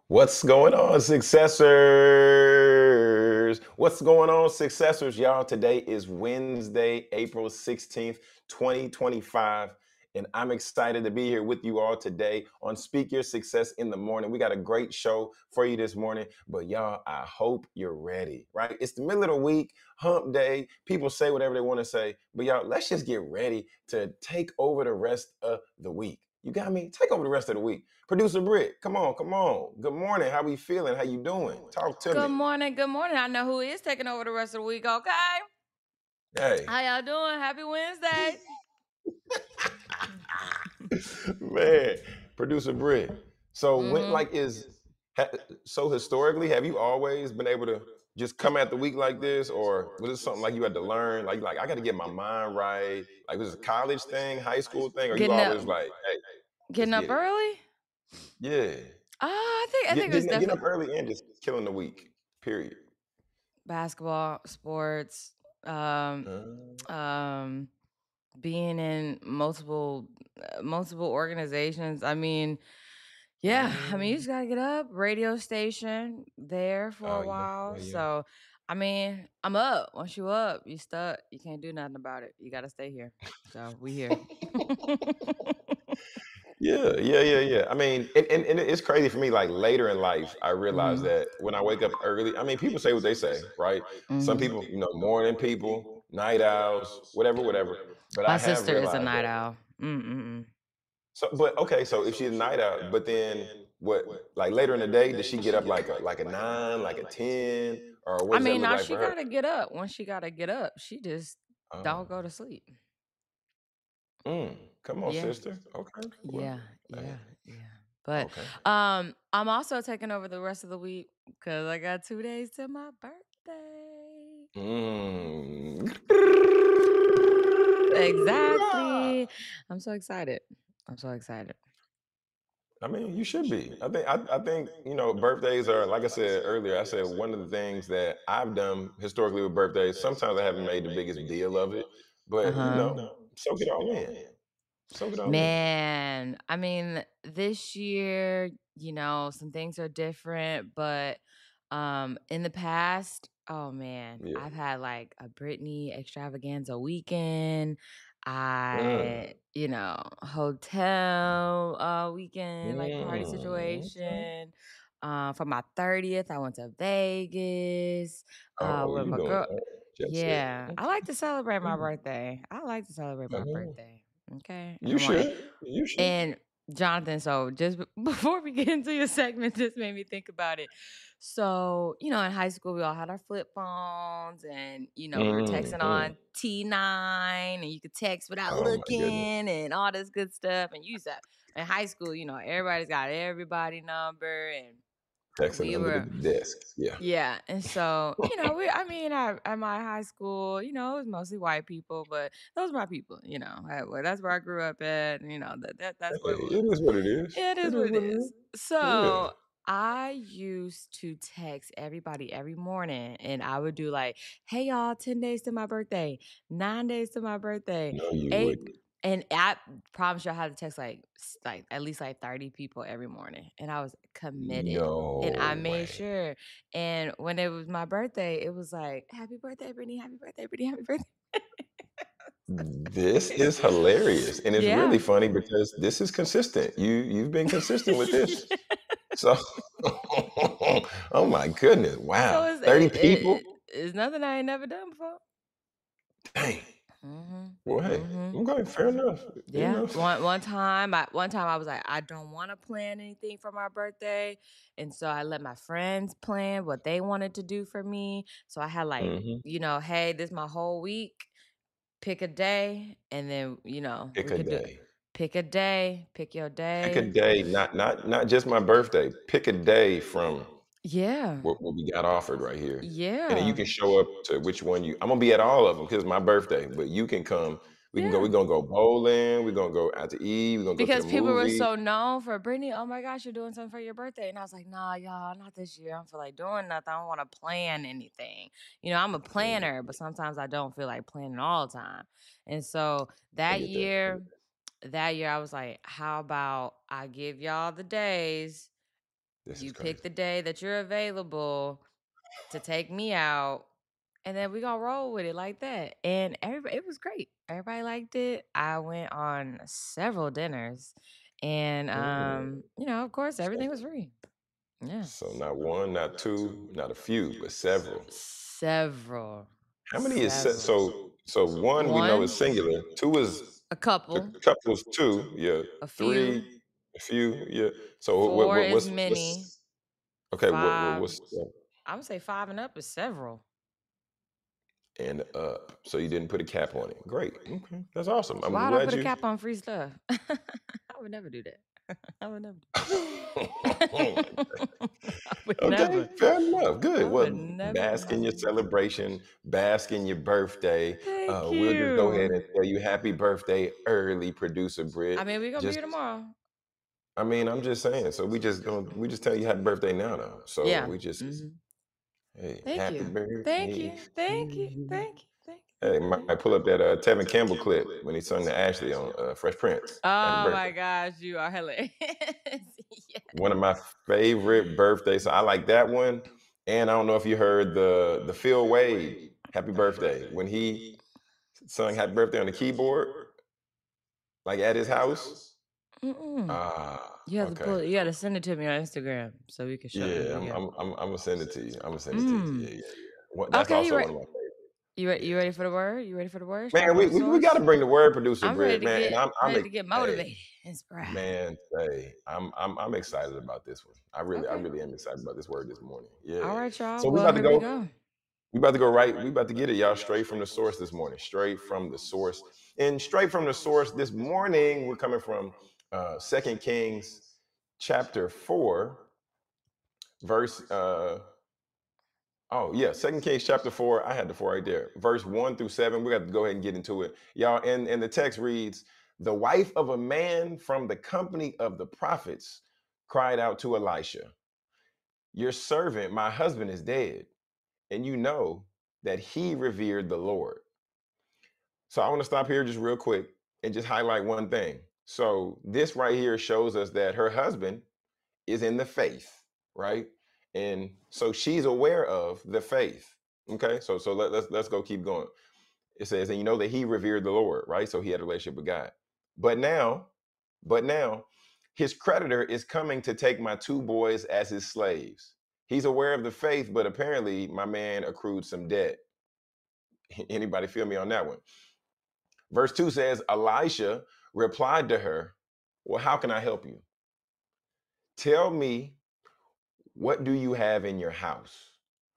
What's going on, successors? What's going on, successors? Y'all, today is Wednesday, April 16th, 2025. And I'm excited to be here with you all today on Speak Your Success in the Morning. We got a great show for you this morning, but y'all, I hope you're ready, right? It's the middle of the week, hump day. People say whatever they want to say, but y'all, let's just get ready to take over the rest of the week. You got me? Take over the rest of the week. Producer Britt, come on, come on. Good morning. How we feeling? How you doing? Talk to Good me. morning. Good morning. I know who is taking over the rest of the week. Okay. Hey. How y'all doing? Happy Wednesday. Man, producer Britt. So when Mm-hmm. like is ha- so historically, have you always been able to just come at the week like this, or was it something like you had to learn? Like I got to get my mind right. Like was it a college thing, high school thing, or you Getting up, always like, hey, let's getting up get it? early. Yeah, I think it was getting up definitely early and just killing the week. Period. basketball, sports, um, um, being in multiple organizations. Yeah. You Mm. just gotta get up. Radio station there for Oh a yeah, while. oh yeah. So, I'm up. Once you up, you stuck. You can't do nothing about it. You gotta stay here. So we here. Yeah, yeah, yeah, yeah. I mean, and it's crazy for me. Like later in life, I realized Mhm. that when I wake up early, I mean, people say what they say, right? Some Mhm. people, morning people, night owls, whatever, whatever. But My I have sister is a realized night that. owl. Mm-mm-mm. So, but okay, so if she's a night owl, but then what? Like later in the day, does she get up like a 9, like a 10, or what does that look Now like she for her? gotta get up. Once she gotta get up, she just Oh, don't go to sleep. come on, Yeah. sister. Okay, well, Yeah. hey, Yeah. Yeah. But okay. I'm also taking over the rest of the week because I got 2 days to my birthday. Mm. Exactly. I'm so excited. I'm so excited. I mean, you should be. I think birthdays are like I said earlier. I said one of the things that I've done historically with birthdays. Sometimes I haven't made the biggest deal of it, but Uh-huh. soak it all in. Soak it all in. Man, this year, some things are different, but in the past, oh man, Yeah. I've had like a Britney extravaganza weekend. Mm. Hotel weekend, like party Okay. situation. For my 30th, I went to Vegas Oh, with you my doing girl. jet set? Yeah, I Okay. like to celebrate my Mm. birthday. I like to celebrate my Uh-huh. birthday. Okay. You should. You should. And Jonathan, so just before we get into your segment, just made me think about it. So, in high school, we all had our flip phones and, we were texting Hmm. on T9 and you could text without Oh my goodness. looking and all this good stuff. And you used to, in high school, everybody's got everybody number and Texting we under the were desk. Yeah. yeah, and so, at my high school, it was mostly white people, but those were my people, that's where I grew up at, and, that's what Hey, it it was. is what it is. It It is is what it what it is. is. Yeah. So I used to text everybody every morning, and I would do like, "Hey y'all, 10 days to my birthday, 9 days to my birthday, No, you eight." wouldn't. And I promise you, I had to text like at least like 30 people every morning, and I was committed. And I No made way. sure. And when it was my birthday, it was like, "Happy birthday, Brittany! Happy birthday, Brittany! Happy birthday!" This is hilarious, and it's really Yeah. funny because this is consistent. You've been consistent with this. So, oh my goodness, So wow, it's 30 people? it's nothing I ain't never done before. Dang. Mhm. Well, hey, Mhm. okay, fair enough. You Yeah. know, One time I was like, I don't want to plan anything for my birthday, and so I let my friends plan what they wanted to do for me. So I had like, hmm hey, this my whole week. Pick a day, and then pick we a could do day. pick a day, pick your Pick a day. day, not just my birthday. Pick a day from Yeah. what we got offered right here. And then you Yeah. can show up to which one I'm gonna be at all of them because it's my birthday, but you can come. We're Yeah. gonna go bowling, we're gonna go out to eat, we're gonna go to the Because people were movie. so known for Brittany, oh my gosh, you're doing something for your birthday. And I was like, nah, y'all, not this year. I don't feel like doing nothing. I don't want to plan anything. I'm a Mm, planner, but sometimes I don't feel like planning all the time. And so I that get that. I get year, that year I was like, how about I give y'all the days This is You crazy. pick the day that you're available to take me out, and then we gonna roll with it like that. And everybody, it was great. Everybody liked it. I went on several dinners, and Mm. of course, So, everything was free. Yeah, so not one, not two, not a few, but several. several, How many is several. so one we know is One, singular. Two is a a couple, couple is two. Yeah. a few. Three, a few. Yeah. So Four is what's many. okay? Five, What's I'm gonna say five and up is several. and up? So you didn't put a cap on it. Great. Okay, that's awesome. I'm Why would I glad put a you. cap on free stuff? I would never do that. I would never. Oh I would okay, never. fair enough. Good. I would Well, never do bask in your that. celebration, bask in your birthday. Thank We'll just go ahead you. and tell you happy birthday early, producer I Britt. mean, we're gonna be Just, here tomorrow. I mean, I'm just saying. So we just tell you happy birthday now, though. So Yeah. we just, Hmm. hey, Thank happy you. Thank birthday you. to Thank you. you. Thank you. Thank Hey, you. Thank might pull up that Tevin Campbell clip when he sung to Ashley on Fresh Prince. Happy Oh birthday. my gosh, you are hilarious. Yeah. One of my favorite birthdays. So I like that one. And I don't know if you heard the Phil Wade happy birthday when he sung happy birthday on the keyboard, like at his house. Mm-mm. Ah, You have to okay. pull it. You got to send it to me on Instagram so we can show. Yeah, Yeah. I'm gonna send it to you. I'm gonna send it to you. Yeah, Mm. yeah, yeah. That's Okay, you also ready? one of my favorites. You Yeah. ready for the word? You ready for the word? Straight Man, from the we got source. to bring the word producer I'm ready Britt, to man, and get I'm hey, motivated, inspired. man, say I'm excited about this one. I Okay. really am excited about this word this morning. Yeah. All right, y'all. So we Well, about to here we go. go. We about to go right. We about to get it, y'all. Straight from the source this morning. Straight from the source. And straight from the source this morning, we're coming from 2 Kings chapter 4, verse oh yeah, 2 Kings chapter 4. I had the 4 right there. Verse 1 through 7. We got to go ahead and get into it. Y'all, and the text reads: The wife of a man from the company of the prophets cried out to Elisha, Your servant, my husband, is dead, and you know that he revered the Lord. So I want to stop here just real quick and just highlight one thing. So this right here shows us that her husband is in the faith, right? And so she's aware of the faith. Okay, so let's go keep going. It says, and you know that he revered the Lord, right? So he had a relationship with God. But now, but now, his creditor is coming to take my two boys as his slaves. He's aware of the faith, but apparently my man accrued some debt. Anybody feel me on that one? Verse 2 says, Elisha replied to her, Well, how can I help you? Tell me, what do you have in your house?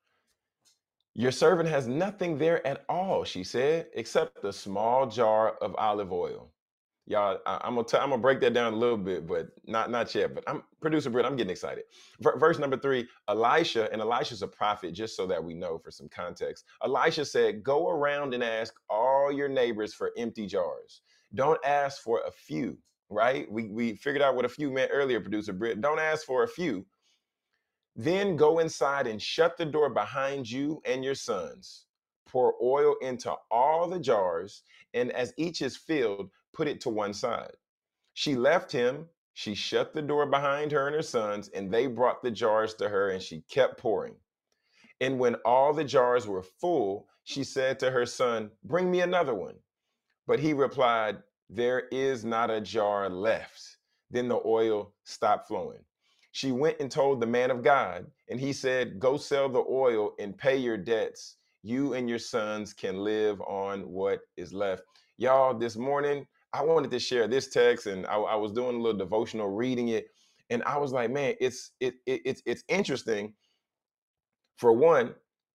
Your servant has nothing there at all, she said, except a small jar of olive oil. Y'all, I'm gonna break that down a little bit, but not yet. But I'm producer Britt. I'm getting excited. Verse number 3, Elisha, and Elisha's a prophet, just so that we know for some context. Elisha said, "Go around and ask all your neighbors for empty jars. Don't ask for a few." Right? We figured out what a few meant earlier, producer Britt. Don't ask for a few. Then go inside and shut the door behind you and your sons. Pour oil into all the jars, and as each is filled, put it to one side. She left him. She shut the door behind her and her sons, and they brought the jars to her, and she kept pouring. And when all the jars were full, she said to her son, Bring me another one. But he replied, There is not a jar left. Then the oil stopped flowing. She went and told the man of God, and he said, Go sell the oil and pay your debts. You and your sons can live on what is left. Y'all, this morning, I wanted to share this text, and I was doing a little devotional reading it. And I was like, man, it's interesting. For one,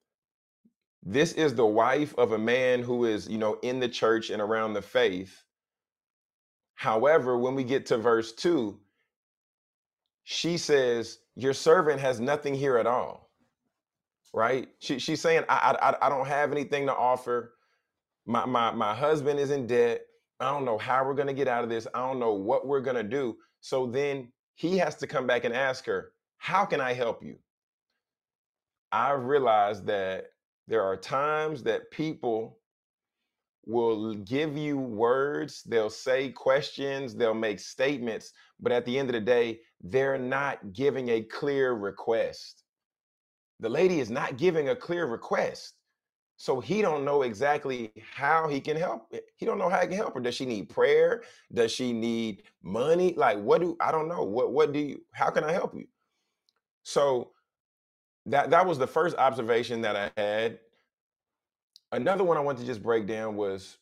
this is the wife of a man who is, in the church and around the faith. However, when we get to verse 2, she says, Your servant has nothing here at all, right? She's saying, I don't have anything to offer. My husband is in debt. I don't know how we're going to get out of this. I don't know what we're going to do. So then he has to come back and ask her, How can I help you? I've realized that there are times that people will give you words, they'll say questions, they'll make statements, but at the end of the day, they're not giving a clear request. The lady is not giving a clear request. So he don't know exactly how he can help it. He don't know how he can help her. Does she need prayer? Does she need money? Like what do I don't know. What do you how can I help you? So that was the first observation that I had. Another one I want to just break down was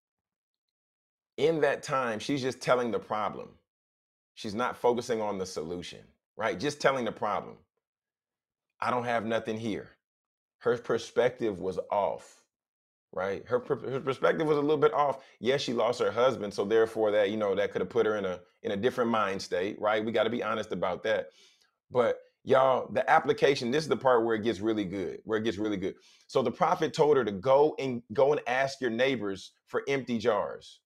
in that time, she's just telling the problem. She's not focusing on the solution, right? Just telling the problem. I don't have nothing here. Her perspective was off, right? Her perspective was a little bit off. Yes, she lost her husband, so therefore that that could have put her in a different mind state, right? We got to be honest about that. But y'all, the application, this is the part where it gets really good, where it gets really good. So the prophet told her to go and ask your neighbors for empty jars.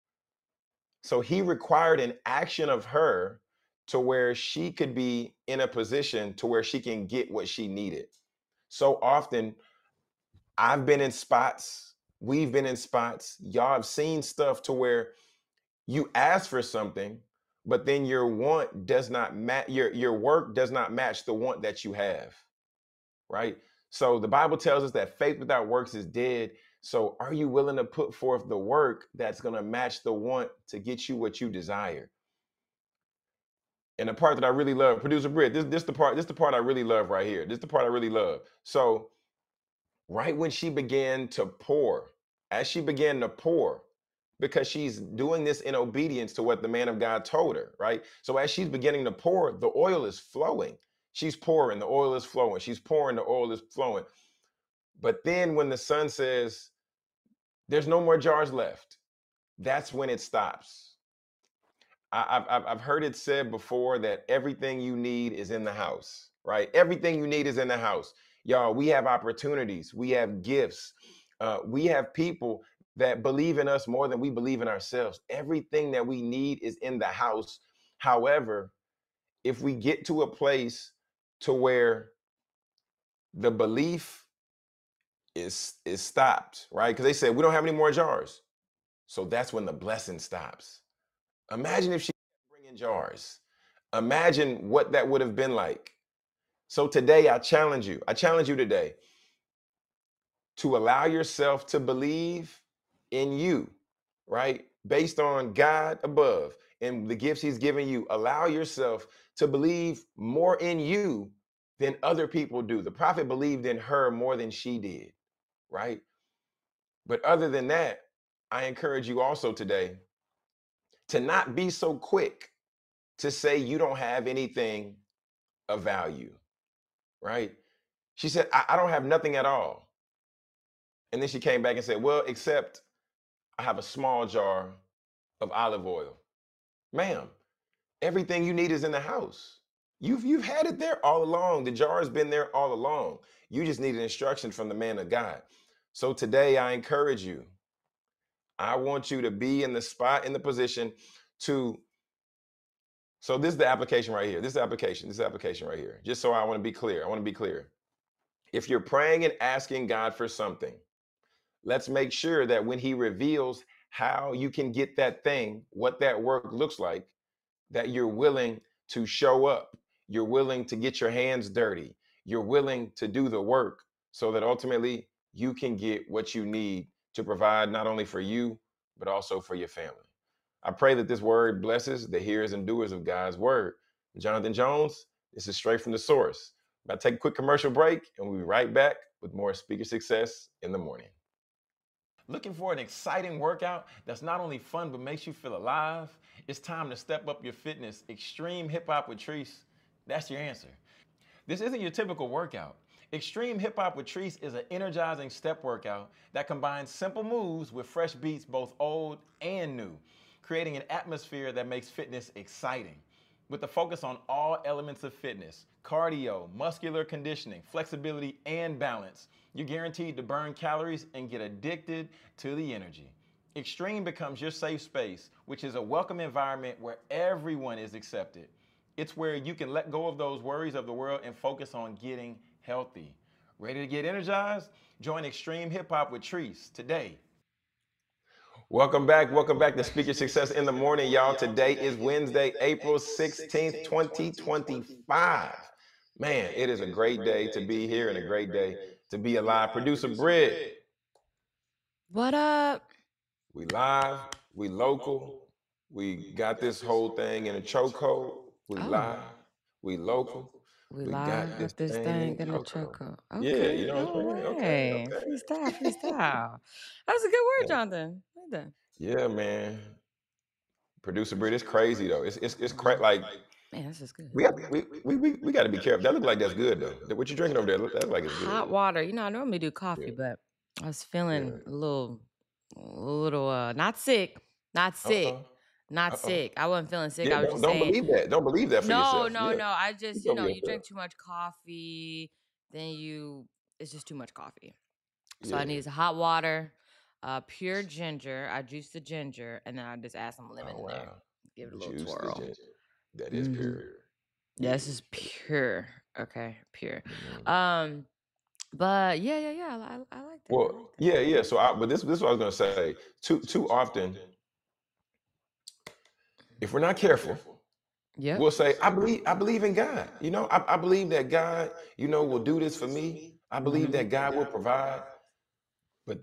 So he required an action of her to where she could be in a position to where she can get what she needed. So often I've been in spots, we've been in spots, y'all have seen stuff to where you ask for something, but then your want does not match your work does not match the want that you have, right? So the Bible tells us that faith without works is dead. So are you willing to put forth the work that's going to match the want to get you what you desire? And the part that I really love, producer Britt, this the part I really love right here. This is the part I really love. So right when she began to pour, as she began to pour, because she's doing this in obedience to what the man of God told her, right? So as she's beginning to pour, the oil is flowing. She's pouring, the oil is flowing. She's pouring, the oil is flowing. But then when the son says, there's no more jars left, that's when it stops. I've heard it said before that everything you need is in the house, right? Everything you need is in the house. Y'all, we have opportunities, we have gifts, we have people that believe in us more than we believe in ourselves. Everything that we need is in the house. However, if we get to a place to where the belief is stopped, right? Because they said we don't have any more jars, so that's when the blessing stops. Imagine if she kept bringing jars. Imagine what that would have been like. So today, I challenge you. I challenge you today to allow yourself to believe in you, right? Based on God above and the gifts He's given you. Allow yourself to believe more in you than other people do. The prophet believed in her more than she did, right? But other than that, I encourage you also today to not be so quick to say you don't have anything of value, right? She said, I don't have nothing at all. And then she came back and said, well, except I have a small jar of olive oil. Ma'am, everything you need is in the house. You've had it there all along. The jar has been there all along. You just needed instruction from the man of God. So today I encourage you. I want you to be in the spot, in the position to. So this is the application right here. This is the application. This is the application right here. Just so I want to be clear. I want to be clear. If you're praying and asking God for something, let's make sure that when He reveals how you can get that thing, what that work looks like, that you're willing to show up. You're willing to get your hands dirty. You're willing to do the work so that ultimately you can get what you need to provide not only for you, but also for your family. I pray that this word blesses the hearers and doers of God's word. Jonathan Jones, this is straight from the source. I'm about to take a quick commercial break and we'll be right back with more Speaker Success in the Morning. Looking for an exciting workout that's not only fun but makes you feel alive? It's time to step up your fitness. Extreme Hip Hop with Treese, that's your answer. This isn't your typical workout. Extreme Hip Hop with Treese is an energizing step workout that combines simple moves with fresh beats, both old and new, creating an atmosphere that makes fitness exciting. With a focus on all elements of fitness, cardio, muscular conditioning, flexibility, and balance, you're guaranteed to burn calories and get addicted to the energy. Extreme becomes your safe space, which is a welcome environment where everyone is accepted. It's where you can let go of those worries of the world and focus on getting healthy. Ready to get energized? Join Extreme Hip Hop with Treese today. Welcome back to Speaker Success in the Morning, y'all. Today is Wednesday, April 16th, 2025. Man, it is a great day to be here and a great day to be alive. Producer Britt, What up? we live, we local, we got this whole thing in a chokehold. We Oh, live, we local, we we got live this got this thing in thing a in a chokehold. choco. Yeah, Okay, you know what no I'm saying? Okay, way. okay. Freestyle, freestyle. That's a good word, Yeah, Jonathan. Like that. yeah, man. Producer Britt, it's crazy though. It's crazy. Like Man, this is good. we got to be careful. That look like that's good though. What you drinking over there? That look like it's good. Hot water. I normally do Yeah, coffee, but I was yeah. feeling a little not sick, not Uh sick, oh. not Uh oh. sick. I wasn't feeling sick. Yeah. I was Don't just don't saying, believe that. Don't believe that for no, yourself. no, Yeah. no. I Speak just, over you yourself. drink too much coffee, then it's just too much coffee. So I Yeah. need some hot water, pure ginger. I juice the ginger, and then I just add some lemon Oh in there. wow. Give it a little Juice the twirl. ginger. That is Mm-hmm. pure. Yeah, Yeah. this is pure. Okay, pure. Mhm. Um, but yeah. I like that. I Well, like that. yeah, yeah. So, but this is what I was gonna say. Too often, if we're not careful, Yep. we'll say, I believe in God. I believe that God, will do this for me. I believe Mm-hmm. that God will provide. But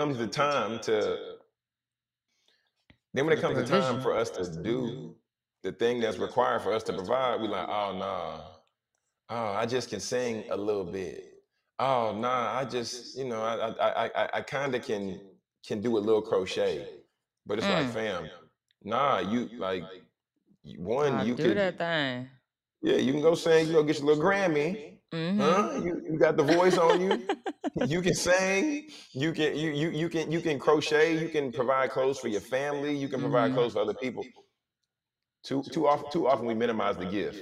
then when For it the comes to time provision. for us to do the thing that's required for us to provide, we like, oh no, oh, I just can sing a little bit. Oh nah, I just, I kind of can do a little crochet. But it's like, Mm. fam, nah, you like one, you Do could, that thing. yeah, you can go sing, you go get your little Grammy, Mm-hmm. huh? You got the voice on you. You can sing, you can crochet, you can provide clothes for your family, you can provide Mm-hmm. clothes for other people. Too often we minimize the gift.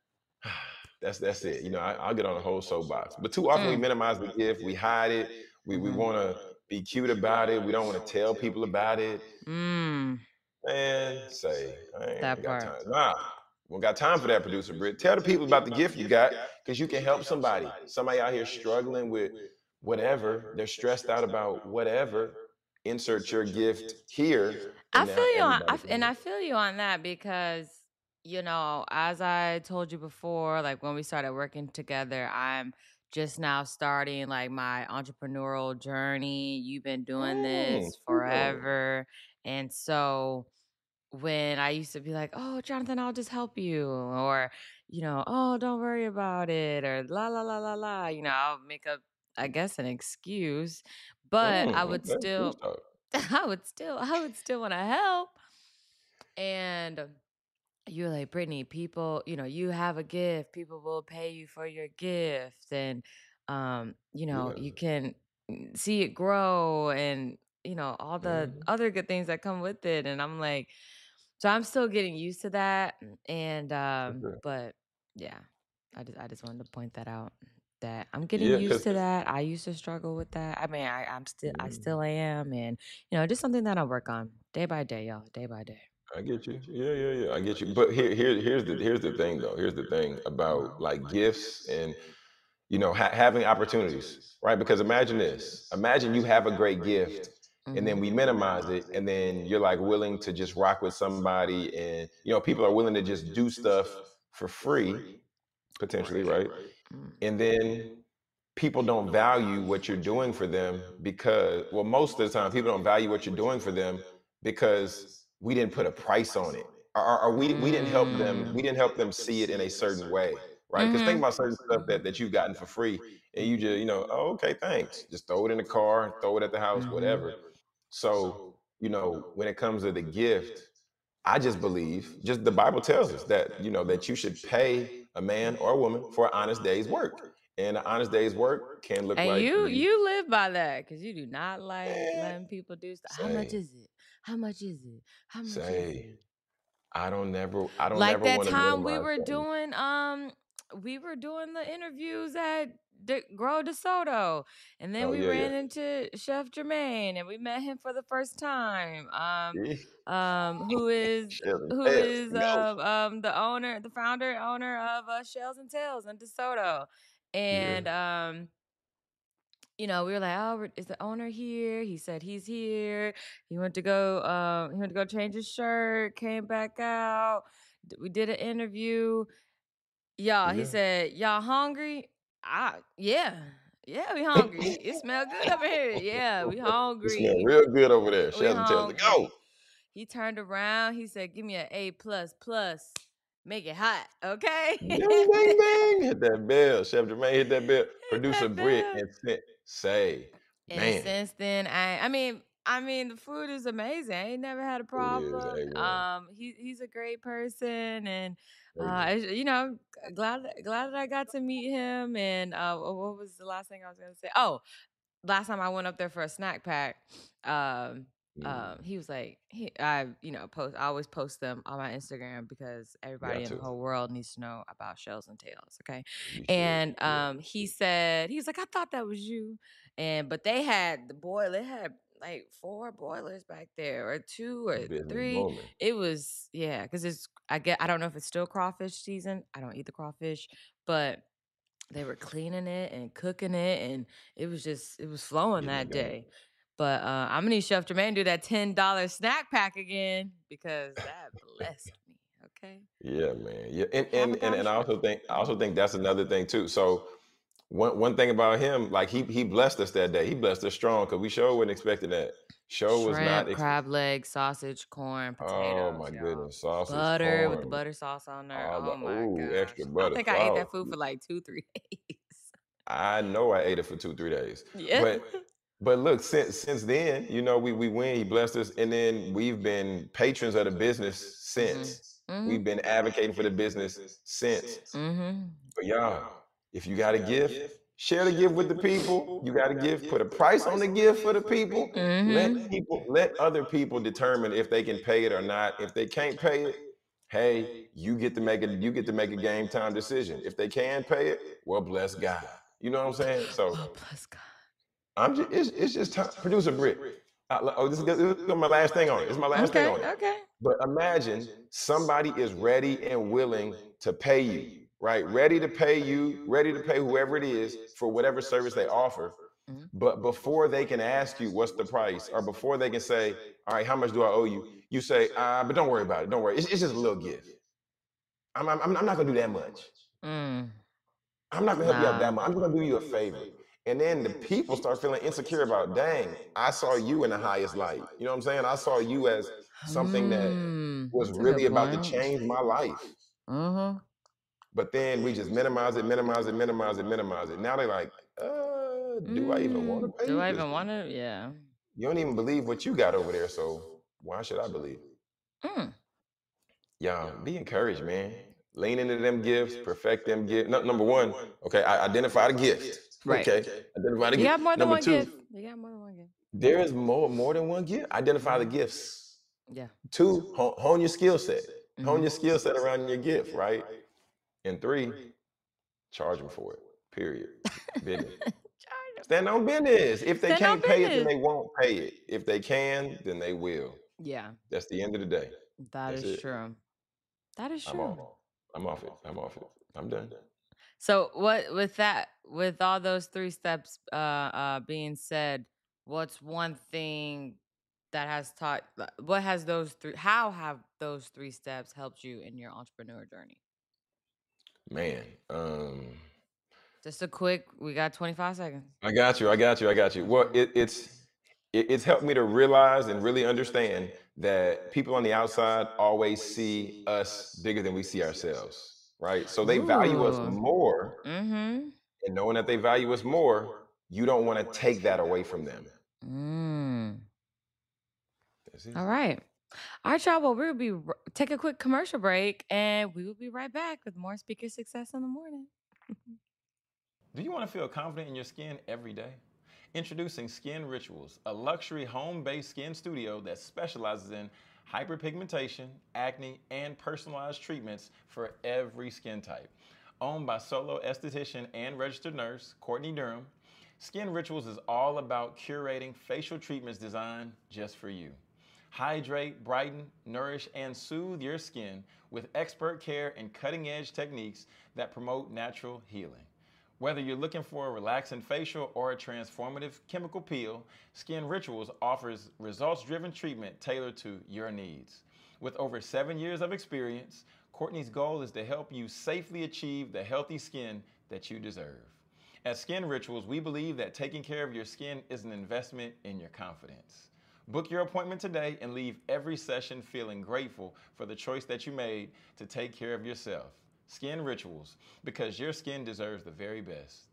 That's it. I'll get on a whole soapbox. But too often we Mm. minimize the gift, we hide it, we Mm-hmm. want to be cute about it, we don't want to tell people about it. Mm. Man, say, I ain't That got part. time. Nah, we got time for that, producer Britt. Tell the people about the gift you got because you can help somebody. Somebody out here struggling with whatever, they're stressed out about whatever. Insert your gift here, I and now feel you on everybody can and help. I feel you on that because as I told you before, like when we started working together, I'm just now starting like my entrepreneurial journey. You've been doing this Cool. forever. And so when I used to be like, "Oh, Jonathan, I'll just help you," or, "Oh, don't worry about it," or la la la la la, I'll make up, I guess, an excuse, but I would Okay, cool still stuff. I would still want to help. And you're like, Brittany, people, you have a gift. People will pay you for your gift. And, Yeah. you can see it grow and, all the Mhm. other good things that come with it. And I'm like, so I'm still getting used to that. And, Okay. but yeah, I just wanted to point that out that I'm getting Yeah, used because to that. I used to struggle with that. I mean, I still am. And, just something that I work on day by day, y'all, day by day. I get you. Yeah, yeah, yeah. I get you. But here's the thing though. Here's the thing about like gifts and having opportunities, right? Because imagine this. Imagine you have a great gift, and then we minimize it, and then you're like willing to just rock with somebody, and people are willing to just do stuff for free, potentially, right? Mm. And then people don't value what you're doing for them because, well, most of the time people don't value what you're doing for them because we didn't put a price on it, or we didn't help them, Mm. we didn't help them see it in a certain way, right? Because think Mhm. about certain stuff that you've gotten for free, and you just, oh, okay, thanks, just throw it in the car, throw it at the house, Mhm. whatever. So when it comes to the gift, I just believe, just the Bible tells us that, that you should pay a man or a woman for an honest day's work. And an honest day's work can look And like you you you live by that because you do not like eh, letting people do stuff. How much say, is it? How much is it? How much is say, it? I don't never Like that want to time minimize something. we were doing the interviews at Grow DeSoto, and then Oh we yeah, yeah. ran into Chef Jermaine, and we met him for the first time. Yeah. Who is Shelly who Bells, is go. the founder owner of Shells and Tails in DeSoto, Yeah. and we were like, "Oh, is the owner here?" He said he's here. He went to go change his shirt, came back out. We did an interview. Y'all, he Yeah. said, "Y'all hungry?" Yeah. Yeah, we hungry. It smell good over here. Yeah, we It smell hungry. real good over there. We Chefs and tells like, go. hungry. He turned around. He said, "Give me an A plus plus. Make it hot, okay?" Ding, ding, ding. Hit that bell. Chef Jermaine hit that bell. Hit Producer that Britt bell. and say, And man, since then, I mean, the food is amazing. I ain't never had a food is problem. A1. He's a great person, and Great dude. glad that I got to meet him. And what was the last thing I was gonna say? Oh, last time I went up there for a snack pack, um, Mm, he was like, I always post them on my Instagram because everybody got in the to. whole world needs to know about Shells and Tails. Okay. You should. And Yeah. he's like, I thought that was you. But they had they had like 4 boilers back there, or 2 or Business 3. booming. It was, yeah, because I don't know if it's still crawfish season. I don't eat the crawfish, but they were cleaning it and cooking it, and it was flowing Getting it that going. day. But I'm gonna need Chef Jermaine to do that $10 snack pack again because that blessed me. Okay, Yeah, man. Yeah. And half and a and, pound of and shrimp. I also think that's another thing too. So one thing about him, like he blessed us that day. He blessed us strong because we sure wasn't expecting that. Show was not Shrimp, crab legs, sausage, corn, oh potatoes, my y'all. goodness. Sausage, Butter with the corn, butter sauce on there. all the Oh my extra gosh. I butter, think I ate flour. that food for like 2, 3 days. I know I ate it for 2, 3 days. Yeah. But but look, since then, we win, he blessed us, and then we've been patrons of the business Mhm. since. We've Mhm. been advocating for the business since. Mhm. But y'all, if you got a gift, share the gift with the people. You got a gift, put a price on the gift for the people. Mhm. Let other people determine if they can pay it or not. If they can't pay it, hey, you get to make a game time decision. If they can pay it, well, bless God. You know what I'm saying? So Oh, bless God. it's just time. Producer Britt. This is my last thing on it. This is my last thing Okay, on it. okay. But imagine somebody is ready and willing to pay you, right? Ready to pay you, ready to pay whoever it is for whatever service they offer. Mhm. But before they can ask you what's the price, or before they can say, all right, how much do I owe you? You say, but don't worry about it. Don't worry. It's just a little gift. I'm not gonna do that much. Mm. I'm not gonna help you out that Nah. much. I'm just gonna do you a favor. And then the people start feeling insecure about, dang, I saw you in the highest light. You know what I'm saying? I saw you as something that was That's a good really about to point. change my life. Mhm. But then we just minimize it, minimize it, minimize it, minimize it. Now they're like, do I even want to pay Do you? I Because even want to? Yeah. you don't even believe what you got over there. So why should I believe? Mm. Y'all, be encouraged, man. Lean into them gifts, perfect them gifts. Number one, okay, I identify the gift. Right. Okay, identify the You got gift. more than Number one two, gift. You got more than one gift. there is more than one gift. Identify the Mhm. gifts. Yeah. Two, hone your skill set. Hone Mhm. your skill set around your gift, right? And three, charge them for it. Period. Business. Charge 'em. Stand on business. If they Stand on can't pay it, then business. they won't pay it. If they can, then they will. Yeah, That's the end of the day. that That's is it. true. That is I'm true. off. I'm off it. I'm off it. I'm done. So what with all those 3 steps being said, what's one thing that has taught what has those 3 how have those 3 steps helped you in your entrepreneur journey? Man, Just a quick, we got 25 seconds. I got you. I got you. I got you. Well, it's helped me to realize and really understand that people on the outside always see us bigger than we see ourselves, right? So they value us Ooh. more, Mhm. and knowing that they value us more, you don't want to take that away from them. Mm. That's it. All right. All right, y'all. Well, take a quick commercial break, and we will be right back with more Speaker Success in the Morning. Do you want to feel confident in your skin every day? Introducing Skin Rituals, a luxury home-based skin studio that specializes in hyperpigmentation, acne, and personalized treatments for every skin type. Owned by solo esthetician and registered nurse Courtney Durham, Skin Rituals is all about curating facial treatments designed just for you. Hydrate, brighten, nourish, and soothe your skin with expert care and cutting-edge techniques that promote natural healing. Whether you're looking for a relaxing facial or a transformative chemical peel, Skin Rituals offers results driven treatment tailored to your needs. With over 7 years of experience, Courtney's goal is to help you safely achieve the healthy skin that you deserve. At Skin Rituals, we believe that taking care of your skin is an investment in your confidence. Book your appointment today and leave every session feeling grateful for the choice that you made to take care of yourself. Skin Rituals, because your skin deserves the very best.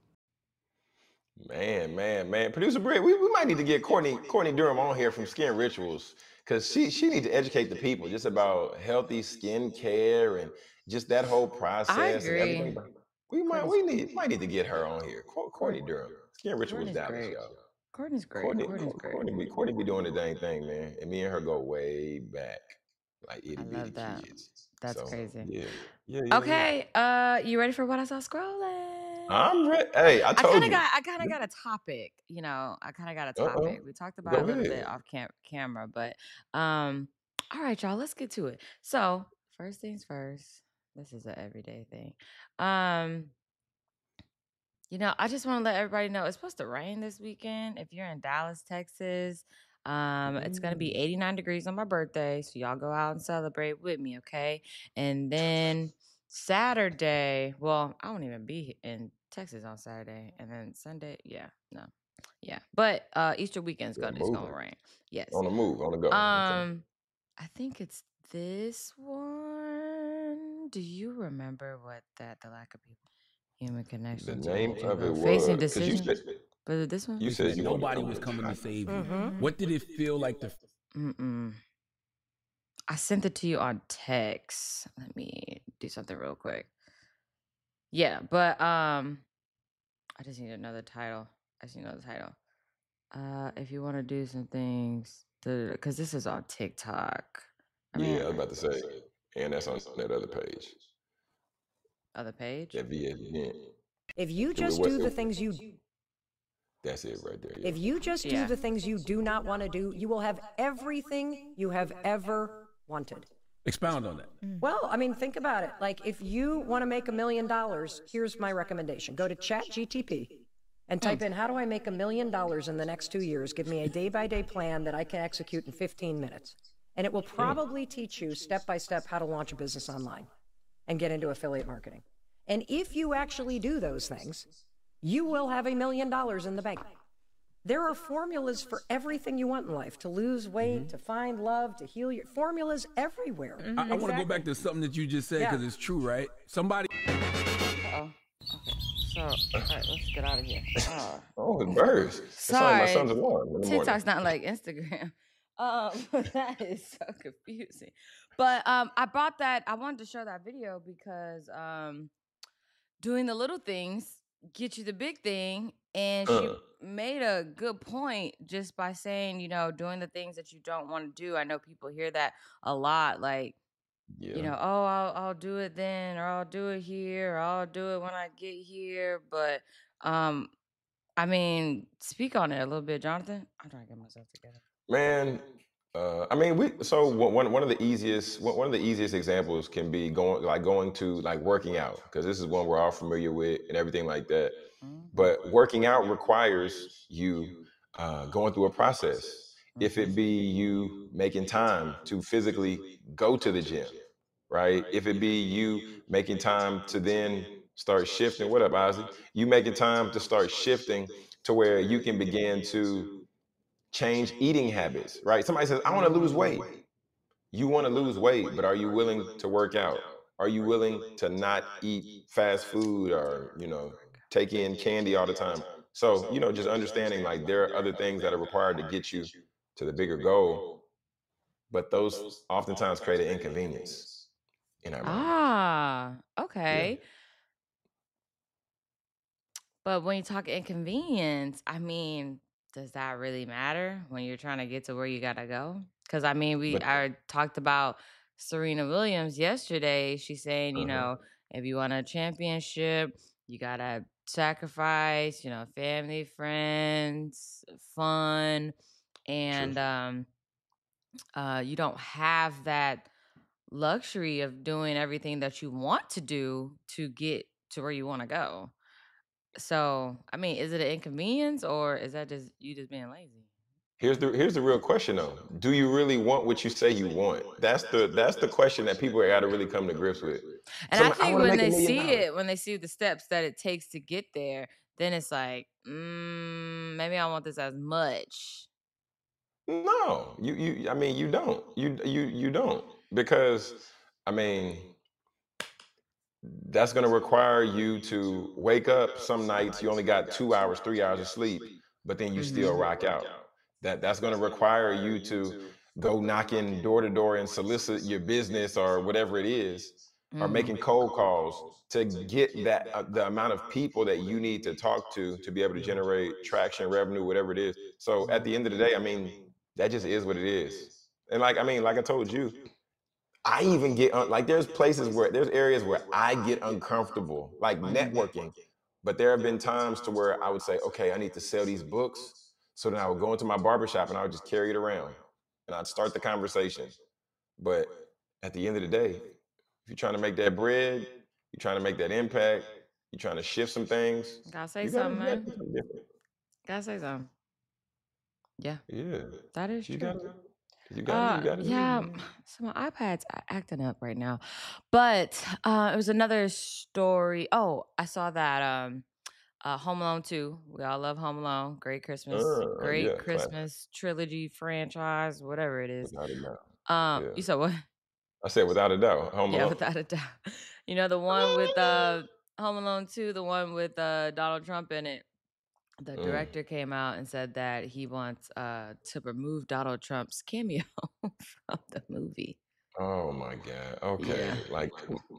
Man. Producer Britt, we might need to get Courtney Durham on here from Skin Rituals because she needs to educate the people just about healthy skin care and just that whole I process and agree. everything. Courtney's, We might need to get her on here. Courtney Durham, Skin Rituals Courtney's Dallas, great. y'all. Courtney's great. Courtney's great. Courtney be doing the dang thing, man. And me and her go way back, like I itty bitty love that. kids. That's So crazy. yeah. Okay, you ready for what I saw scrolling? I'm ready. Hey, I I told kind of you. got a topic. I kind of got a Uh-oh. topic. We talked about Go it a little ahead. bit off camera, but all right, y'all, let's get to it. So first things first. This is an everyday thing. I just want to let everybody know it's supposed to rain this weekend. If you're in Dallas, Texas, it's gonna be 89 degrees on my birthday. So y'all go out and celebrate with me, okay? And then Saturday, well, I won't even be in Texas on Saturday. And then Sunday, yeah. But Easter weekend's Yeah, it's gonna moving. rain. Yes. On the move, on the go. Okay. I think it's this one. Do you remember what the lack of people? Human The connection to name of it facing was because you decisions. said But this one? you They said said you wanted to nobody come was with coming to it. save you. Mhm. What did it feel like to? I sent it to you on text. Let me do something real quick. Yeah, but I just need another title. If you want to do some things, because this is on TikTok. Yeah, I was about to say, and that's on that other page. Other page. That VSN. If you It just was- do the things you That's it right there. if you just do Yeah. the things you do not want to do, you will have everything you have ever wanted. Expound on that. Well, I mean, think about it. Like, if you want to make $1 million, here's my recommendation. Go to ChatGTP and type in, how do I make $1 million in the next 2 years? Give me a day-by-day plan that I can execute in 15 minutes. And it will probably teach you step-by-step how to launch a business online and get into affiliate marketing. And if you actually do those things, you will have $1 million in the bank. There are formulas for everything you want in life, to lose weight, to find love, to heal your formulas everywhere. I want to go back to something that you just said because it's true, right? Somebody. Uh-oh. Okay. So, all right, let's get out of here. Oh, the birds. It sounded like my Sorry. son's alarm in the morning. TikTok's not like Instagram. That is so confusing. But I brought that. I wanted to show that video because doing the little things get you the big thing, and she made a good point just by saying, doing the things that you don't want to do. I know people hear that a lot, like, Yeah. oh, I'll do it then, or I'll do it here, or I'll do it when I get here. But I mean, speak on it a little bit, Jonathan. I'm trying to get myself together. Man, I mean, one of the easiest examples can be going to working out, because this is one we're all familiar with and everything like that. But working out requires you going through a process. If it be you making time to physically go to the gym, right? If it be you making time to then start shifting, what up, Ozzy? You making time to start shifting to where you can begin to change eating habits, right? Somebody says, I want to lose weight. You want to lose weight, but are you willing to work out? Are you willing to not eat fast food or, take in candy all the time? So, just understanding like there are other things that are required to get you to the bigger goal, but those oftentimes create an inconvenience in our minds. Okay. But when you talk inconvenience, I mean, does that really matter when you're trying to get to where you gotta go? Because I mean, But I talked about Serena Williams yesterday. She's saying, if you want a championship, you gotta sacrifice, family, friends, fun, and you don't have that luxury of doing everything that you want to do to get to where you want to go. So, I mean, is it an inconvenience or is that just you just being lazy? Here's the real question though. Do you really want what you say you want? That's the question that people got to really come to grips with. And I So I think want to when make they see $1 million. it, when they see the steps that it takes to get there, then it's like, maybe I want this as much. No, I mean, you don't. You don't because I mean, that's going to require you to wake up some nights you only got 2 hours 3 hours of sleep, but then you still Mhm. rock out. That's going to require you to go knocking door to door and solicit your business or whatever it is, or Mhm. making cold calls to get that the amount of people that you need to talk to be able to generate traction, revenue, whatever it is. So at the end of the day, I mean, that just is what it is. And like I mean, like I told you, I even get like there's areas where I get uncomfortable, like Mhm. networking. But there have been times to where I would say, okay, I need to sell these books. So then I would go into my barbershop and I would just carry it around and I'd start the conversation. But at the end of the day, if you're trying to make that bread, you're trying to make that impact, you're trying to shift some things, Gotta say you gotta something, you gotta man. do something different. Gotta say something. Yeah, Yeah. that is You true. gotta you gotta move, Yeah. man. So my iPad's acting up right now, but it was another story. Oh, I saw that Home Alone 2. We all love Home Alone. Great Yeah, classic. Christmas trilogy franchise, whatever it is. Without a doubt. Yeah. You said what? I said without a doubt, Home Yeah, Alone. without a doubt. You know the one with Home Alone 2, the one with Donald Trump in it. The Mm. director came out and said that he wants to remove Donald Trump's cameo from the movie. Oh my God. Okay. Yeah. Like,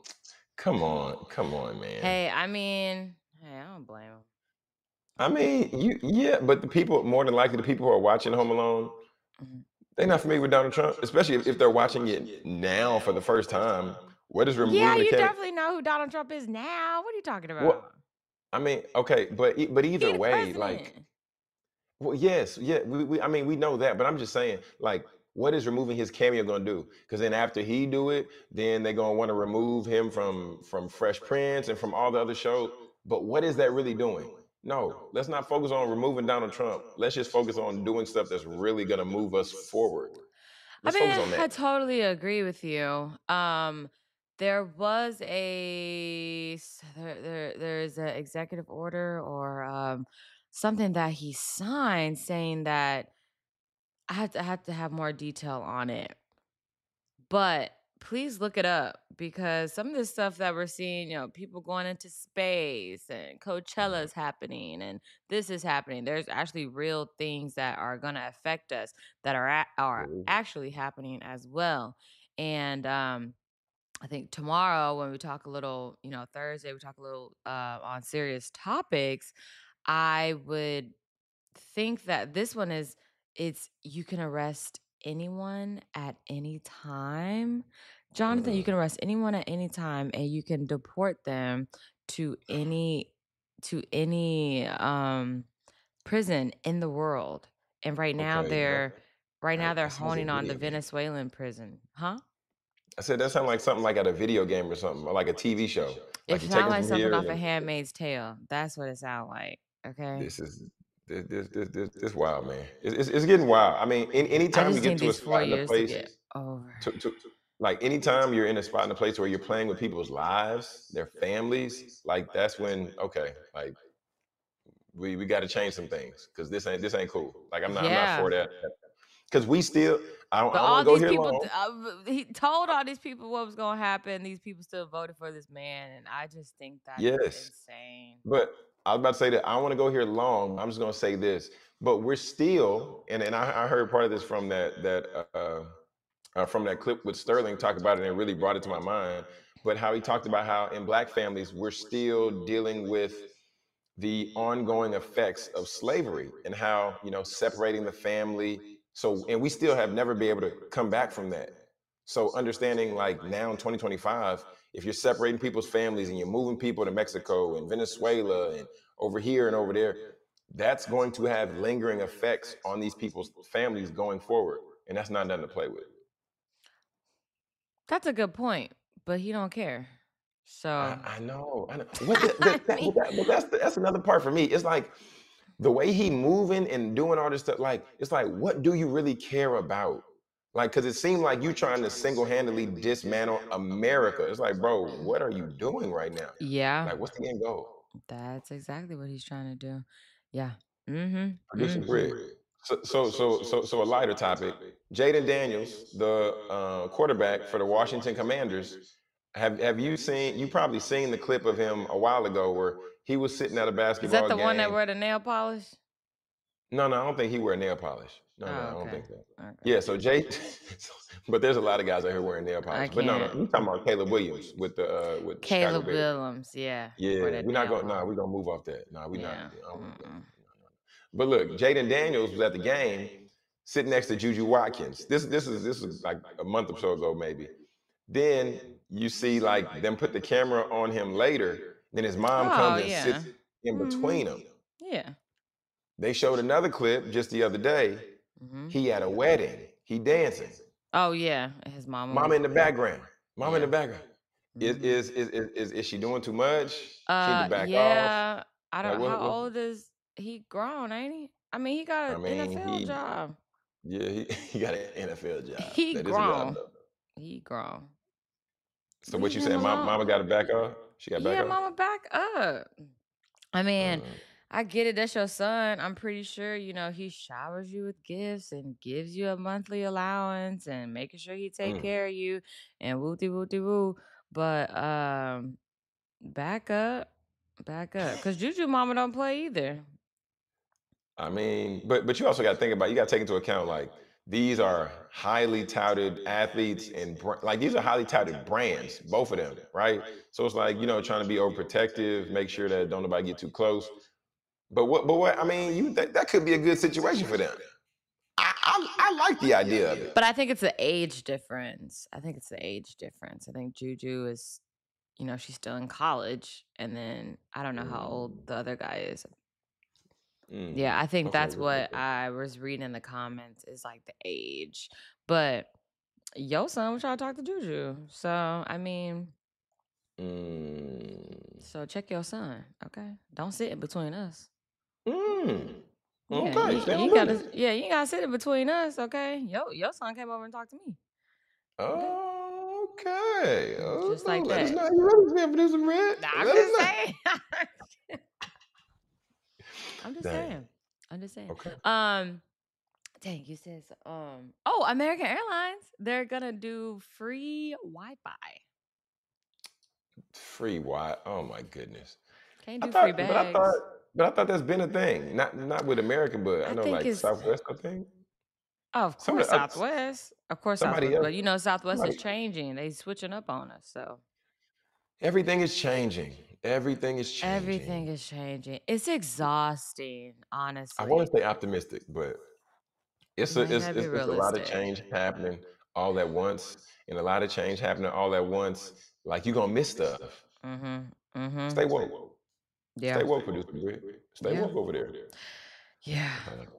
come on, man. Hey, I mean, hey, I don't blame him. I mean, yeah, but the people, more than likely, the people who are watching Home Alone, Mhm. they're not familiar with Donald Trump, especially if they're watching it now for the first time. What is Yeah, removing the you camera? definitely know who Donald Trump is now. What are you talking Well, about? I mean, okay, but He either the way, like, president. well, yes, yeah, I mean, we know that, but I'm just saying, like, what is removing his cameo gonna do? Because then after he do it, then they're gonna want to remove him from Fresh Prince and from all the other shows. But what is that really doing? No, let's not focus on removing Donald Trump. Let's just focus on doing stuff that's really gonna move us forward. I Let's focus mean, on that. I totally agree with you. There was there's an executive order or something that he signed saying that I had to have more detail on it. But please look it up because some of the stuff that we're seeing, people going into space and Coachella is happening and this is happening. There's actually real things that are going to affect us that are Mhm. actually happening as well. And I think tomorrow when we talk a little, Thursday we talk a little on serious topics. I would think that this one it's you can arrest anyone at any time. Jonathan, you Mm. can arrest anyone at any time and you can deport them to any prison in the world. And Okay, right now they're that sounds like honing a on the video game. Venezuelan prison. Huh? I said that sounds like something like at a video game or something, or like a TV show. It Like you take sounds them like from something here, and off a then Handmaid's Tale. That's what it sounds like. Okay. this is this wild, man. It's getting wild. I mean, I anytime you just get need to a these four spot in a years to place, get over. to like anytime you're in a spot in a place where you're playing with people's lives, their families, like that's when okay, like we got to change some things because this ain't cool. Like I'm not Yeah. for that because we still I But don't want all to go these here people, long. he told all these people what was going to happen. These people still voted for this man. And I just think that is Yes, insane. but I was about to say that I don't want to go here long. I'm just going to say this, but we're still, and I heard part of this from from that clip with Sterling talk about it and really brought it to my mind. But how he talked about how in Black families we're still dealing with the ongoing effects of slavery and how separating the family. So and we still have never been able to come back from that. So understanding like now in 2025, if you're separating people's families and you're moving people to Mexico and Venezuela and over here and over there, that's going to have lingering effects on these people's families going forward. And that's not nothing to play with. That's a good point. But he don't care. So, I know. I know. What I mean, but that's another part for me. It's like the way he moving and doing all this stuff. Like it's like, what do you really care about? Like, because it seemed like you trying to single handedly dismantle America. It's like, bro, what are you doing right now? yeah, Like, what's the end goal? that's exactly what he's trying to do. Yeah. Mm-hmm. Producer Mm-hmm. bread. So a lighter topic. Jaden Daniels, the quarterback for the Washington Commanders. Have you seen? You probably seen the clip of him a while ago where he was sitting at a Is that basketball the one that game. wear the nail polish? No, I don't think he wear nail polish. No, Oh, I don't okay. think so. Okay. Yeah, so Jay, but there's a lot of guys out here wearing nail I polish. But no, can't. you talking about Caleb Williams with the with Chicago Caleb Bears. Willems, yeah. Wear Yeah, that we're not nail going. Nah, polish. we're gonna move off that. Nah, we not. Yeah. I don't want that. Mm-mm. But look, Jaden Daniels was at the game, sitting next to Juju Watkins. This is like a month or so ago, maybe. Then you see like them put the camera on him later. Then his mom Oh, comes and yeah. sits in between them. Yeah. They showed another clip just the other day. He at a wedding. He dancing. Oh, yeah. His mama. Mama in the background. Mama in Yeah. the background. Is she doing too much? She need to back off. Yeah. I Like don't. How old is he? Grown, ain't he? I mean, he got an NFL job. Yeah, he got an NFL job. He That is a job, grown. though. He grown. So what you Leave him saying? alone. Mama got to back off? She got back Yeah, off? mama, back up. I mean, I get it. That's your son. I'm pretty sure, you know, he showers you with gifts and gives you a monthly allowance and making sure he take care of you and woo. But back up. Because Juju mama don't play either. I mean, but you also got to think about, you got to take into account, like, these are highly touted athletes and like these are highly touted brands, both of them, right? So it's like, you know, trying to be overprotective, make sure that don't nobody get too close. But what I mean, that could be a good situation for them. I like the idea of it. But I think it's the age difference. I think Juju is, you know, she's still in college, and then I don't know how old the other guy is. Yeah, I think that's what I was reading in the comments is like the age. But your son was trying to talk to Juju. So, I mean, so check your son, okay? Don't sit in between us. Okay. Yeah, you ain't gotta sit in between us, okay? Your son came over and talked to me. Okay. Just like let us that. know how you really feel, Producer Red. I'm Let us just know. saying. I'm just saying. Okay. Dang, you said oh, American Airlines, they're gonna do free Wi-Fi. Free Wi. Oh my goodness. Can't do free bags. But I thought that's been a thing. Not with American, but I know think like it's- Southwest, I think. Oh, of course, Southwest. Of course, somebody Southwest. else- But you know, Southwest is changing. They switching up on us. So Everything is changing. Everything is changing. everything is changing. It's exhausting, honestly. I want to stay optimistic, but it's a Yeah, you gotta be lot of realistic. change happening all at once, and a lot of change happening all at once. Like you're gonna miss stuff. Stay woke. Yeah. Stay woke, Producer Britt. Stay woke over there. Yeah.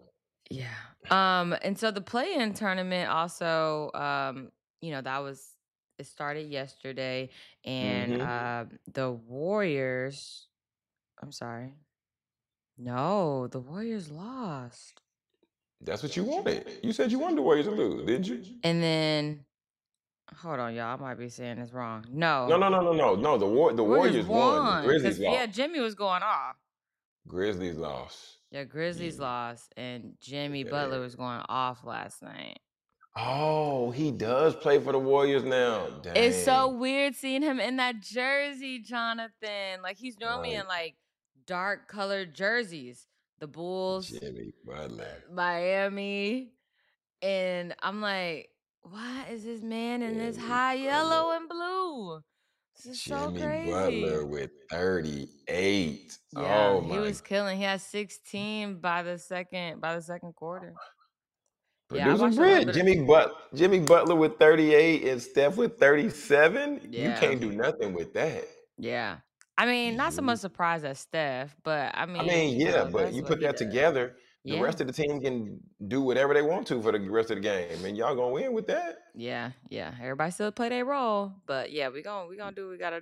And so the play-in tournament also, you know, it started yesterday, and the Warriors. I'm sorry. No, the Warriors lost. That's what you wanted. You said you wanted the Warriors to lose, didn't you? And then, hold on, y'all. I might be saying this wrong. No. No. The Warriors won. The Grizzlies lost. Yeah, Jimmy was going off. Grizzlies lost. Yeah, Grizzlies lost, and Jimmy Butler was going off last night. Oh, he does play for the Warriors now. Dang. It's so weird seeing him in that jersey, Jonathan. Like he's normally in like dark colored jerseys. The Bulls, Jimmy Butler, Miami, and I'm like, why is this man in this high yellow and blue? This is so crazy. Jimmy Butler with 38. Yeah, Oh he my. was killing. He had 16 by the second quarter. Producer Britt, Jimmy Butler with 38 and Steph with 37. Yeah. You can't do nothing with that. Yeah. I mean, not so much surprised at Steph, but I mean, but you put that together, the rest of the team can do whatever they want to for the rest of the game, and y'all gonna win with that. Yeah. Everybody still play their role, but yeah, we gonna do what we gotta do.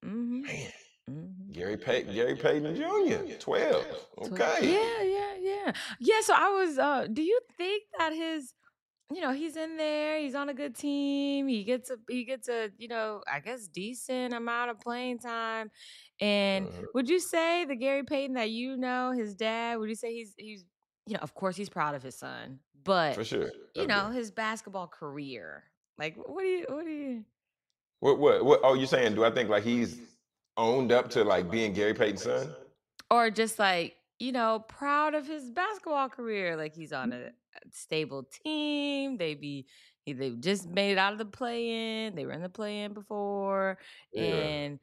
Mm-hmm. Man, Mm-hmm. Gary Payton Jr. 12. Okay. Yeah. So I was. Do you think that his, he's in there, he's on a good team, he gets a, I guess decent amount of playing time, and Mhm. would you say the Gary Payton that his dad? Would you say he's, of course he's proud of his son, but For sure. Definitely. his basketball career? Like, what do you? What? Oh, you're saying, do I think like he's owned up to like being Gary Payton's son? Or just like, proud of his basketball career. Like he's on a stable team. They just made it out of the play-in. They were in the play-in before. Yeah. And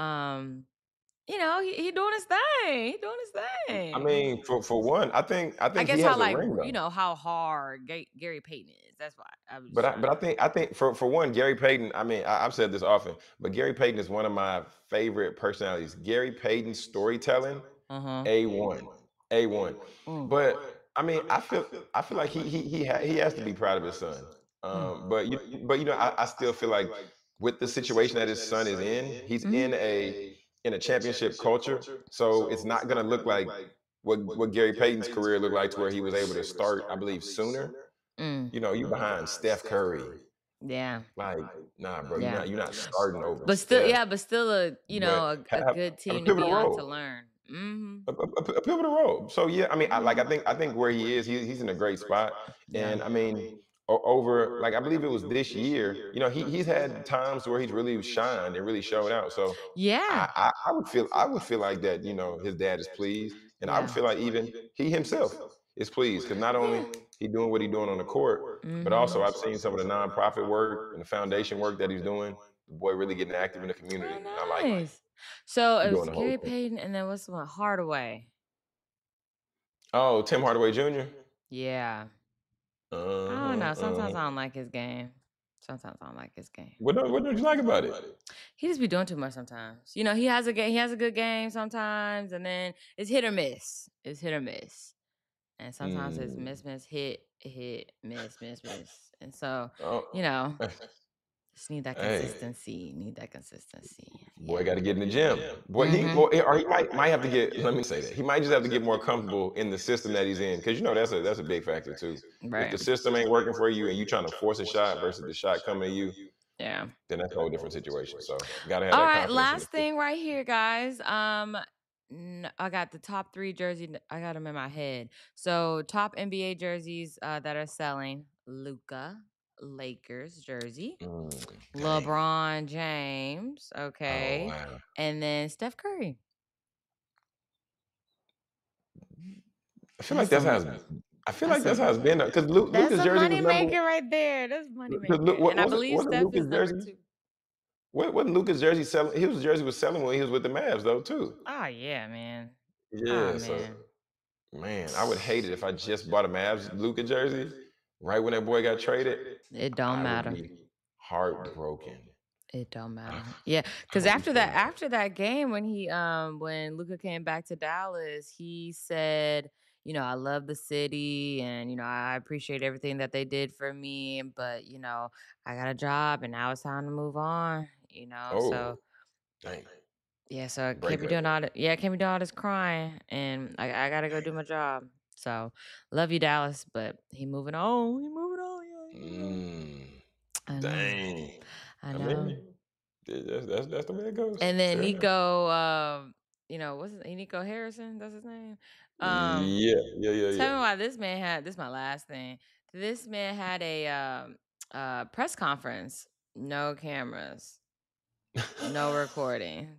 he doing his thing. He doing his I thing. mean, for one, I think I guess he how has a ring though. how hard Gary Payton is. That's why I was But trying. I think for one, Gary Payton. I mean, I've said this often, but Gary Payton is one of my favorite personalities. Gary Payton's storytelling, A1, A1. But I mean, I feel like he has to be proud of his son. I still feel like with the situation that his son is in, he's in a championship culture, so it's not gonna look like what Gary Payton's career looked like to where he was able to start, I believe, sooner. You behind Steph Curry. Yeah. Like, nah, bro, Yeah. you're not starting over. But still, Steph, but still a but a good have a team to be pivotal on to role. learn. Mm-hmm. A pivotal role. So yeah, I mean, I think where he is, he's in a great spot. Yeah. And I mean, over like I believe it was this year, he's had times where he's really shined and really showed out. So Yeah. I would feel like that, his dad is pleased. And I would feel like even he himself is pleased because not only he doing what he's doing on the court, but also I've seen some of the nonprofit work and the foundation work that he's doing. The boy really getting active in the community. And I like it. Nice. So it He's was doing the whole Gary thing. Payton, and then what's the one? Hardaway. Oh, Tim Hardaway Jr. Yeah. I don't know. Sometimes I don't like his game. Sometimes I don't like his game. What don't you like about it? He just be doing too much sometimes. He has a game. He has a good game sometimes, and then it's hit or miss. It's hit or miss, and sometimes it's miss, hit, miss, and so Oh. just need that Hey. consistency. Boy got to get in the gym. Boy, he might have to get. Let me say that he might just have to get more comfortable in the system that he's in, because that's a big factor too. Right. If the system ain't working for you and you trying to force a shot versus the shot coming to you, Yeah. then that's a whole different situation. So gotta have All that right, confidence in last the thing right here, guys. I got the top 3 jerseys. I got them in my head. So top NBA jerseys that are selling: Luka, Lakers jersey, Dang. LeBron James, Oh okay, wow. and then Steph Curry. I feel like that's how it's been, because That's Luka's a jersey was money number maker right there. That's money maker. What And I was it? believe Wasn't Steph Luka's is number jersey? 2. Wasn't Luka's jersey selling? His jersey was selling when he was with the Mavs though too. Oh yeah, man. Yeah, Oh so man. man, I would hate it if I just bought a Mavs Luka jersey right when that boy got traded. It don't I matter. would be heartbroken. It don't matter. Yeah, because after that game when when Luka came back to Dallas, he said, I love the city, and I appreciate everything that they did for me, but I got a job and now it's time to move on. Oh, So dang. yeah, so I Break can't be doing all this crying, and I gotta go do my job. So love you, Dallas, but he moving on. He moving on. Yeah, he moving on. I know. Dang. I I know. mean, that's the way it goes. And then Fair enough. Nico, what's his Nico Harrison? That's his name. Yeah. Tell me why this man had this. Is my last thing. This man had a press conference, no cameras, no recording.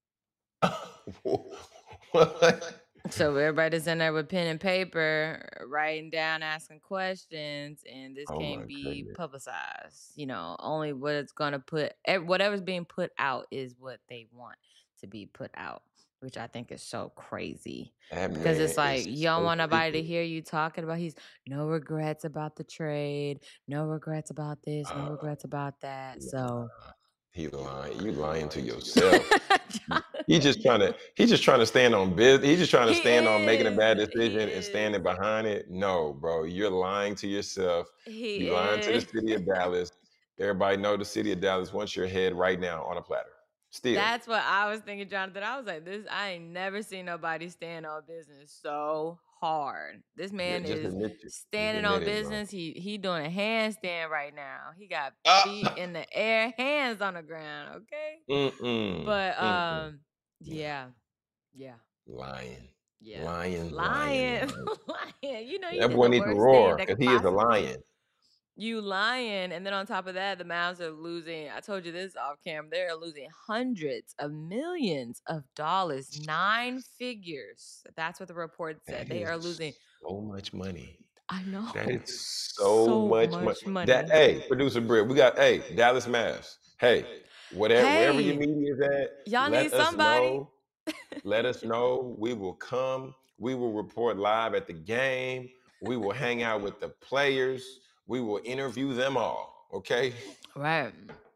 What? So everybody's in there with pen and paper, writing down, asking questions, and this Oh can't my be goodness. publicized. Only what it's gonna whatever's being put out is what they want to be put out, which I think is so crazy. That Because man it's like is you don't so want nobody to stupid. hear you talking about no regrets about the trade, no regrets about this, no regrets about that. So He lying. You lying to yourself. He's just trying to stand on business. He's just trying to He stand on making a bad is. He decision and standing is. behind it. No, bro, you're lying to yourself. He You lying to the is. city of Dallas. Everybody know the city of Dallas wants your head right now on a platter. Still. That's what I was thinking, Jonathan. I was like, I ain't never seen nobody stand on business so hard. This man is standing on business. He doing a handstand right now. He got feet in the air, hands on the ground. Okay. But yeah. Lion. Yeah. Lion. Lion. You know, that boy needs to roar because he is a lion. You lying, and then on top of that, the Mavs are losing. I told you this off camera. They're losing hundreds of millions of dollars, 9 figures. That's what the report said. They are losing so much money. I know. That is so much money. Hey, producer Britt, we got Dallas Mavs. Hey, wherever your media is at, y'all need somebody. Let us know. We will come. We will report live at the game. We will hang out with the players. We will interview them all. Okay. Right.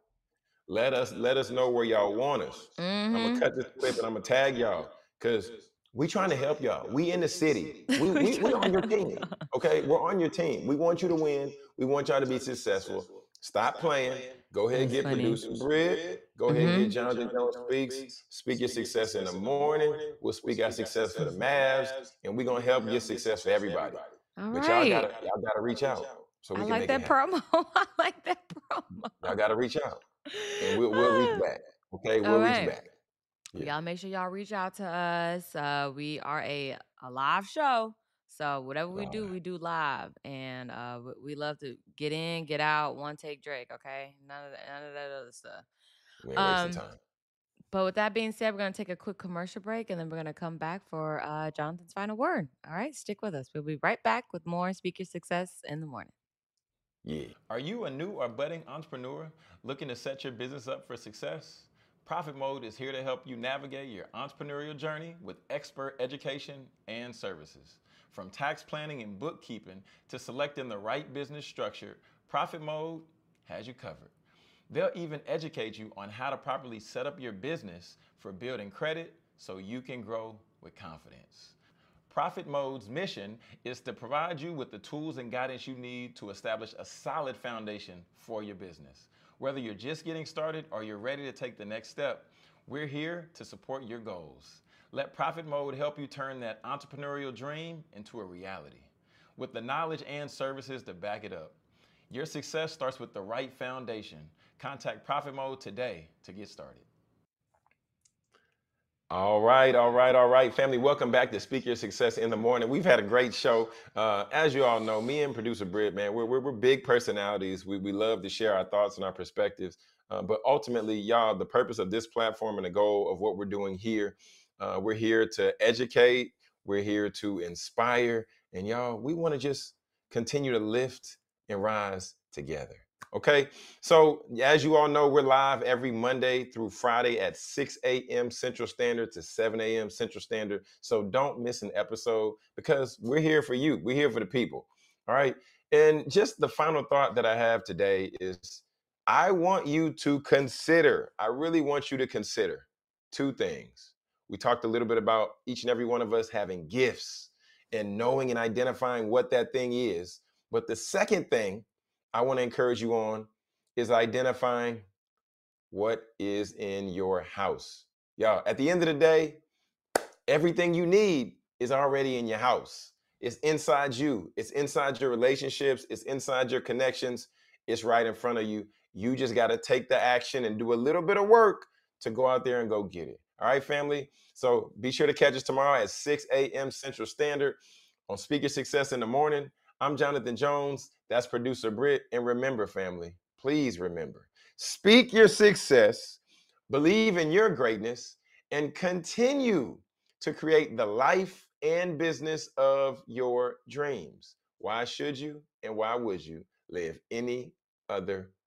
Let us know where y'all want us. I'm gonna cut this clip and I'm gonna tag y'all because we trying to help y'all. We in the city. We on your team. Okay, we're on your team. We want you to win. We want y'all to be successful. Stop playing. Go ahead and get producer Britt. Go ahead and get Jonathan Jones Speaks. Speak your success in the morning. We'll speak our success for the Mavs, and we're gonna help get success for everybody. All but right. y'all gotta reach out so we can make it happen. I like that promo. Y'all gotta reach out, and we'll reach back. Okay, we'll reach back. Yeah. Y'all make sure y'all reach out to us. We are a live show. So whatever we do, we do live. And we love to get in, get out, one take Drake, okay? None of that other stuff. We ain't wasting time. But with that being said, we're going to take a quick commercial break, and then we're going to come back for Jonathan's final word. All right? Stick with us. We'll be right back with more Speak Your Success in the morning. Yeah. Are you a new or budding entrepreneur looking to set your business up for success? Profit Mode is here to help you navigate your entrepreneurial journey with expert education and services. From tax planning and bookkeeping to selecting the right business structure, Profit Mode has you covered. They'll even educate you on how to properly set up your business for building credit so you can grow with confidence. Profit Mode's mission is to provide you with the tools and guidance you need to establish a solid foundation for your business. Whether you're just getting started or you're ready to take the next step, we're here to support your goals. Let Profit Mode help you turn that entrepreneurial dream into a reality. With the knowledge and services to back it up, your success starts with the right foundation. Contact Profit Mode today to get started. All right, family. Welcome back to Speak Your Success in the Morning. We've had a great show. As you all know, me and producer Britt, man, we're big personalities. We love to share our thoughts and our perspectives. But ultimately, y'all, the purpose of this platform and the goal of what we're doing here, we're here to educate. We're here to inspire. And y'all, we want to just continue to lift and rise together. Okay, so as you all know, we're live every Monday through Friday at 6 a.m. Central Standard to 7 a.m. Central Standard. So don't miss an episode because we're here for you. We're here for the people. All right. And just the final thought that I have today is I want you to consider, I really want you to consider 2 things. We talked a little bit about each and every one of us having gifts and knowing and identifying what that thing is. But the second thing I want to encourage you on is identifying what is in your house. Y'all, at the end of the day, everything you need is already in your house. It's inside you. It's inside your relationships. It's inside your connections. It's right in front of you. You just got to take the action and do a little bit of work to go out there and go get it. All right, family? So be sure to catch us tomorrow at 6 a.m. Central Standard on Speak Your Success in the Morning. I'm Jonathan Jones. That's producer Britt. And remember, family, please remember, speak your success, believe in your greatness, and continue to create the life and business of your dreams. Why should you and why would you live any other